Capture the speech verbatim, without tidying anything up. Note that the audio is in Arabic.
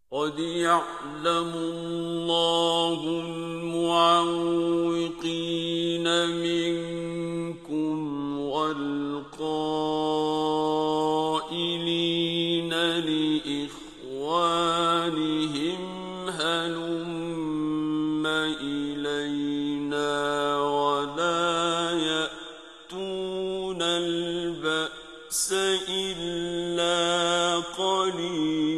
قد يعلم الله المعوقين منكم والقائلين لإخوانهم هلم إلينا ولا يأتون البأس إلا قليلا